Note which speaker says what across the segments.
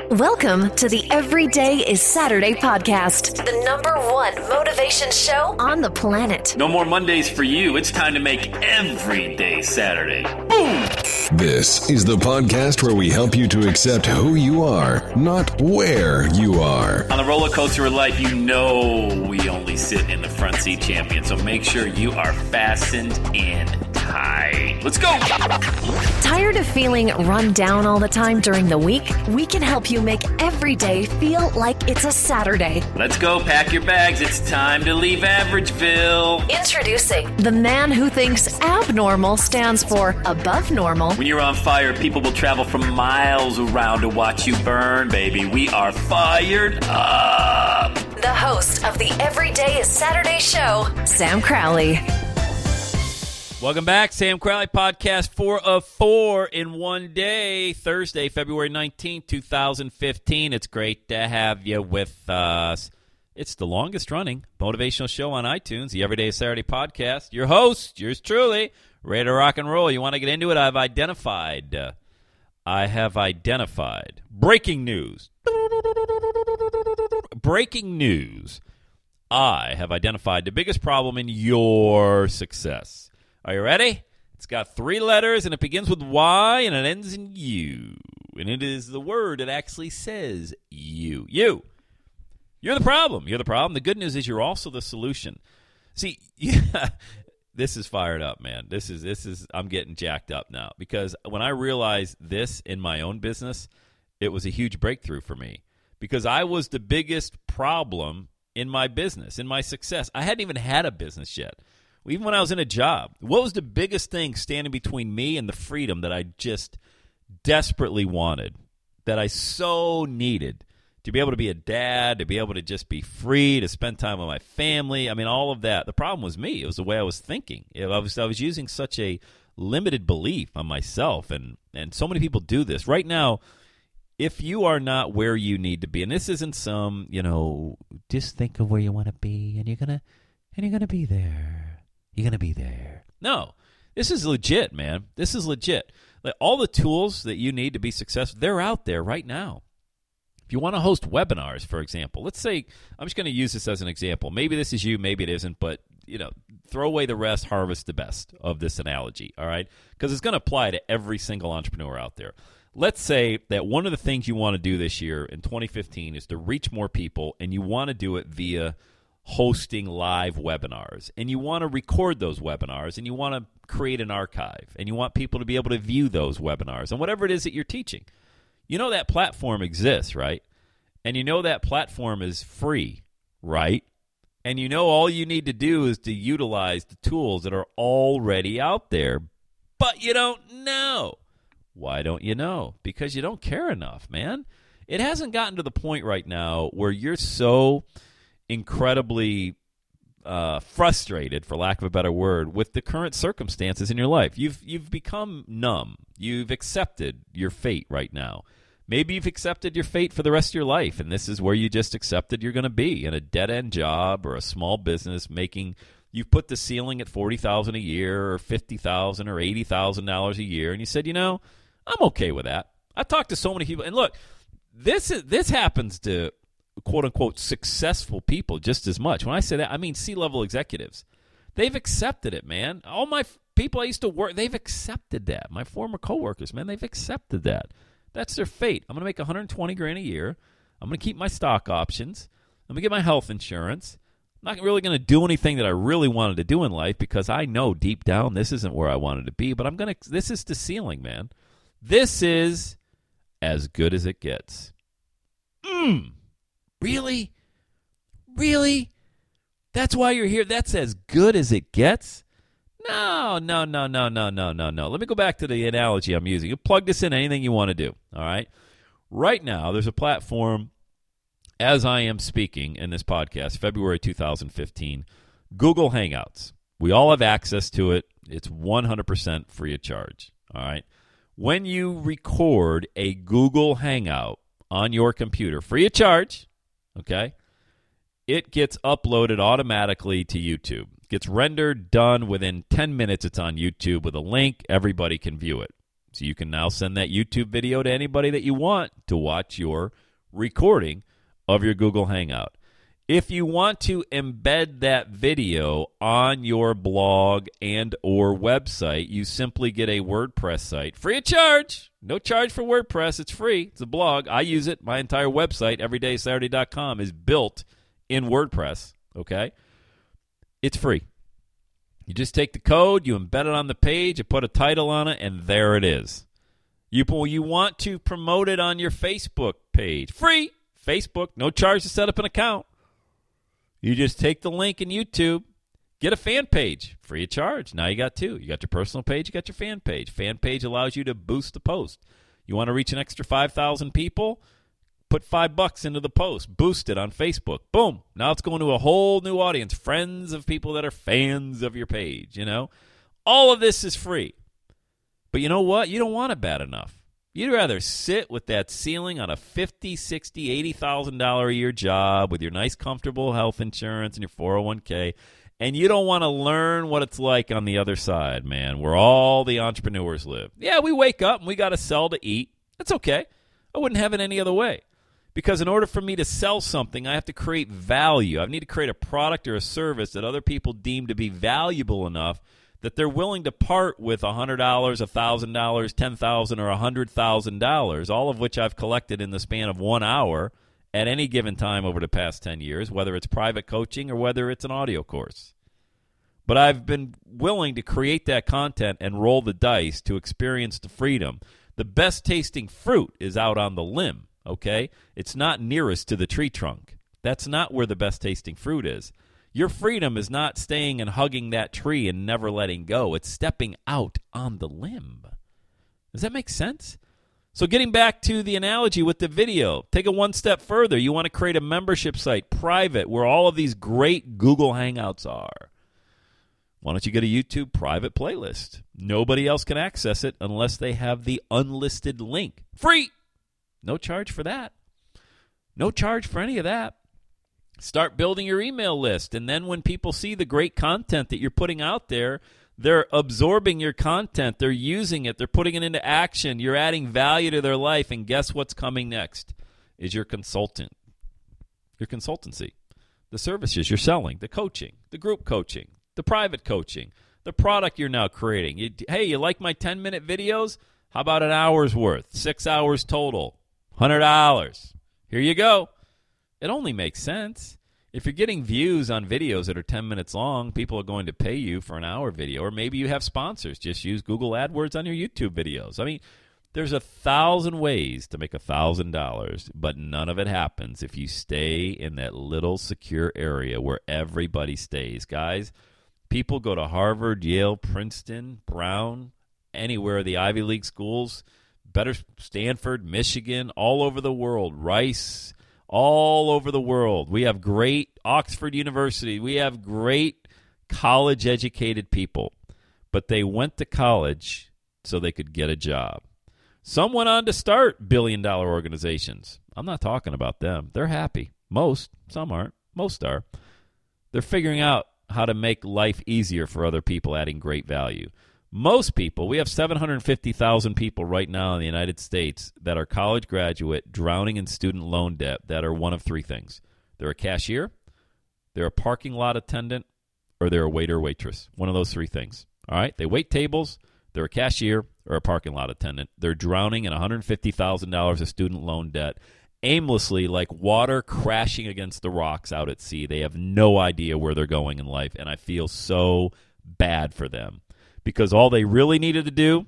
Speaker 1: Welcome to the Everyday is Saturday podcast, the #1 motivation show on the planet.
Speaker 2: No more Mondays for you. It's time to make every day Saturday. Boom!
Speaker 3: This is the podcast where we help you to accept who you are, not where you are.
Speaker 2: On the roller coaster of life, you know we only sit in the front seat, champion. So make sure you are fastened in tight. Let's go!
Speaker 1: Tired of feeling run down all the time during the week? We can help you make every day feel like it's a Saturday.
Speaker 2: Let's go. Pack your bags. It's time to leave Averageville.
Speaker 1: Introducing the man who thinks abnormal stands for above normal.
Speaker 2: When you're on fire, people will travel from miles around to watch you burn, baby. We are fired up.
Speaker 1: The host of the Everyday is Saturday show, Sam Crowley.
Speaker 2: Welcome back, Sam Crowley Podcast 4 of 4 in one day, Thursday, February 19th, 2015. It's great to have you with us. It's the longest-running motivational show on iTunes, the Everyday Saturday Podcast. Your host, yours truly, ready to rock and roll. You want to get into it? I have identified breaking news. Breaking news. I have identified the biggest problem in your success. Are you ready? It's got 3 letters, and it begins with Y, and it ends in U. And it is the word that actually says you. You. You're the problem. You're the problem. The good news is you're also the solution. See, this is fired up, man. This is. I'm getting jacked up now. Because when I realized this in my own business, it was a huge breakthrough for me. Because I was the biggest problem in my business, in my success. I hadn't even had a business yet. Even when I was in a job, what was the biggest thing standing between me and the freedom that I just desperately wanted, that I so needed to be able to be a dad, to be able to just be free, to spend time with my family? I mean, all of that. The problem was me. It was the way I was thinking. I was using such a limited belief on myself, and so many people do this. Right now, if you are not where you need to be, and this isn't some, just think of where you want to be, and you're gonna be there. You're going to be there. No, this is legit, man. This is legit. Like, all the tools that you need to be successful, they're out there right now. If you want to host webinars, for example, let's say, I'm just going to use this as an example. Maybe this is you, maybe it isn't, but, throw away the rest, harvest the best of this analogy, all right? Because it's going to apply to every single entrepreneur out there. Let's say that one of the things you want to do this year in 2015 is to reach more people, and you want to do it via hosting live webinars, and you want to record those webinars, and you want to create an archive, and you want people to be able to view those webinars and whatever it is that you're teaching. That platform exists, right? And that platform is free, right? And all you need to do is to utilize the tools that are already out there, but you don't know. Why don't you know? Because you don't care enough, man. It hasn't gotten to the point right now where you're so incredibly frustrated, for lack of a better word, with the current circumstances in your life. You've become numb. You've accepted your fate right now. Maybe you've accepted your fate for the rest of your life, and this is where you just accepted you're going to be, in a dead-end job or a small business you've put the ceiling at $40,000 a year or $50,000 or $80,000 a year, and you said, I'm okay with that. I talked to so many people, and look, this happens to quote-unquote successful people just as much. When I say that, I mean C-level executives. They've accepted it, man. All my people I used to work, they've accepted that. My former coworkers, man, they've accepted that. That's their fate. I'm going to make $120,000 a year. I'm going to keep my stock options. I'm going to get my health insurance. I'm not really going to do anything that I really wanted to do in life, because I know deep down this isn't where I wanted to be, but this is the ceiling, man. This is as good as it gets. Really? Really? That's why you're here? That's as good as it gets? No. Let me go back to the analogy I'm using. You plug this in anything you want to do, all right? Right now, there's a platform, as I am speaking in this podcast, February 2015, Google Hangouts. We all have access to it. It's 100% free of charge, all right? When you record a Google Hangout on your computer, free of charge, okay, it gets uploaded automatically to YouTube. It gets rendered, done within 10 minutes. It's on YouTube with a link. Everybody can view it. So you can now send that YouTube video to anybody that you want to watch your recording of your Google Hangout. If you want to embed that video on your blog and or website, you simply get a WordPress site. Free of charge. No charge for WordPress. It's free. It's a blog. I use it. My entire website, everydaysaturday.com, is built in WordPress. Okay? It's free. You just take the code, you embed it on the page, you put a title on it, and there it is. You want to promote it on your Facebook page. Free. Facebook. No charge to set up an account. You just take the link in YouTube, get a fan page, free of charge. Now you got two. You got your personal page, you got your fan page. Fan page allows you to boost the post. You want to reach an extra 5,000 people? Put $5 into the post. Boost it on Facebook. Boom. Now it's going to a whole new audience. Friends of people that are fans of your page, you know. All of this is free. But you know what? You don't want it bad enough. You'd rather sit with that ceiling on a $50,000, $60,000, $80,000 a year job with your nice, comfortable health insurance and your 401k, and you don't want to learn what it's like on the other side, man, where all the entrepreneurs live. Yeah, we wake up and we got to sell to eat. That's okay. I wouldn't have it any other way. Because in order for me to sell something, I have to create value. I need to create a product or a service that other people deem to be valuable enough that they're willing to part with $100, $1,000, $10,000, or $100,000, all of which I've collected in the span of 1 hour at any given time over the past 10 years, whether it's private coaching or whether it's an audio course. But I've been willing to create that content and roll the dice to experience the freedom. The best tasting fruit is out on the limb, okay? It's not nearest to the tree trunk. That's not where the best tasting fruit is. Your freedom is not staying and hugging that tree and never letting go. It's stepping out on the limb. Does that make sense? So getting back to the analogy with the video, take it one step further. You want to create a membership site, private, where all of these great Google Hangouts are. Why don't you get a YouTube private playlist? Nobody else can access it unless they have the unlisted link. Free! No charge for that. No charge for any of that. Start building your email list, and then when people see the great content that you're putting out there, they're absorbing your content, they're using it, they're putting it into action, you're adding value to their life, and guess what's coming next? Is your consultant, your consultancy, the services you're selling, the coaching, the group coaching, the private coaching, the product you're now creating. Hey, you like my 10-minute videos? How about an hour's worth, 6 hours total, $100. Here you go. It only makes sense. If you're getting views on videos that are 10 minutes long, people are going to pay you for an hour video, or maybe you have sponsors. Just use Google AdWords on your YouTube videos. I mean, there's 1,000 ways to make $1,000, but none of it happens if you stay in that little secure area where everybody stays. Guys, people go to Harvard, Yale, Princeton, Brown, anywhere, the Ivy League schools, better Stanford, Michigan, all over the world, Rice, all over the world. We have great Oxford University. We have great college-educated people. But they went to college so they could get a job. Some went on to start billion-dollar organizations. I'm not talking about them. They're happy. Most. Some aren't. Most are. They're figuring out how to make life easier for other people, adding great value. Most people, we have 750,000 people right now in the United States that are college graduate, drowning in student loan debt, that are one of three things. They're a cashier, they're a parking lot attendant, or they're a waiter or waitress. One of those three things. All right? They wait tables, they're a cashier, or a parking lot attendant. They're drowning in $150,000 of student loan debt, aimlessly, like water crashing against the rocks out at sea. They have no idea where they're going in life, and I feel so bad for them. Because all they really needed to do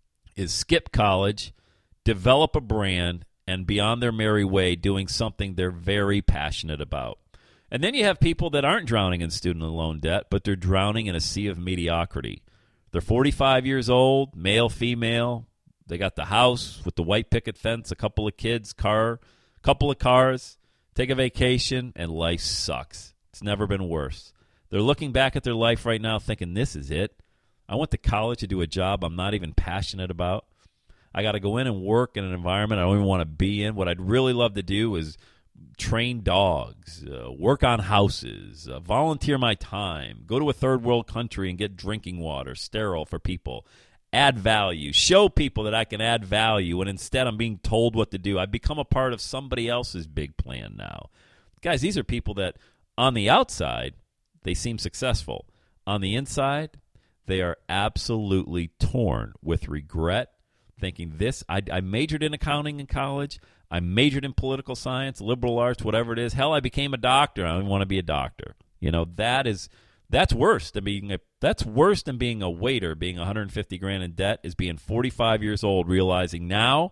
Speaker 2: is skip college, develop a brand, and be on their merry way doing something they're very passionate about. And then you have people that aren't drowning in student loan debt, but they're drowning in a sea of mediocrity. They're 45 years old, male, female. They got the house with the white picket fence, a couple of kids, couple of cars, take a vacation, and life sucks. It's never been worse. They're looking back at their life right now thinking, this is it. I went to college to do a job I'm not even passionate about. I got to go in and work in an environment I don't even want to be in. What I'd really love to do is train dogs, work on houses, volunteer my time, go to a third world country and get drinking water, sterile for people. add value, show people that I can add value, and instead I'm being told what to do. I've become a part of somebody else's big plan now. Guys, these are people that on the outside, they seem successful. On the inside, they are absolutely torn with regret, thinking this, I majored in accounting in college, I majored in political science, liberal arts, whatever it is. Hell, I became a doctor. I don't want to be a doctor. You know, that's worse than being a waiter, being $150,000 in debt, is being 45 years old, realizing now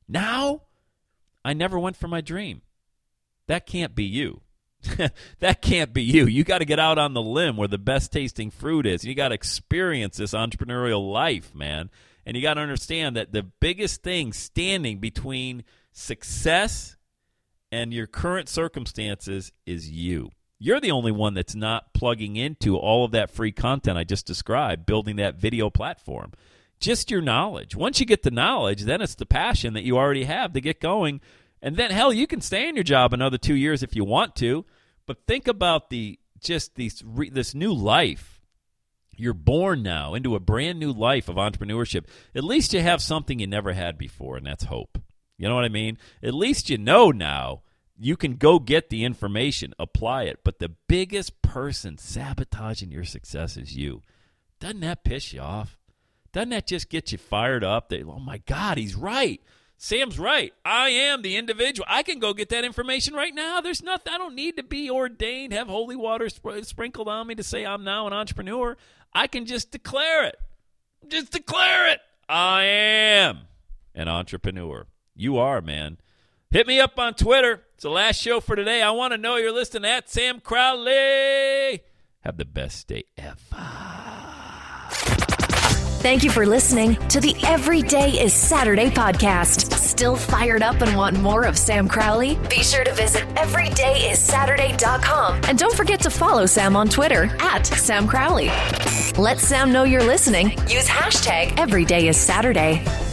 Speaker 2: I never went for my dream. That can't be you. That can't be you. You got to get out on the limb where the best tasting fruit is. You got to experience this entrepreneurial life, man. And you got to understand that the biggest thing standing between success and your current circumstances is you. You're the only one that's not plugging into all of that free content I just described, building that video platform. Just your knowledge. Once you get the knowledge, then it's the passion that you already have to get going. And then, hell, you can stay in your job another 2 years if you want to. But think about this new life. You're born now into a brand new life of entrepreneurship. At least you have something you never had before, and that's hope. You know what I mean? At least you know now. You can go get the information, apply it. But the biggest person sabotaging your success is you. Doesn't that piss you off? Doesn't that just get you fired up? That, oh, my God, he's right. Sam's right. I am the individual. I can go get that information right now. There's nothing. I don't need to be ordained, have holy water sprinkled on me to say I'm now an entrepreneur. I can just declare it. Just declare it. I am an entrepreneur. You are, man. Hit me up on Twitter. It's the last show for today. I want to know you're listening at Sam Crowley. Have the best day ever.
Speaker 1: Thank you for listening to the Every Day is Saturday podcast. Still fired up and want more of Sam Crowley? Be sure to visit everydayissaturday.com. And don't forget to follow Sam on Twitter at Sam Crowley. Let Sam know you're listening. Use hashtag EverydayIsSaturday.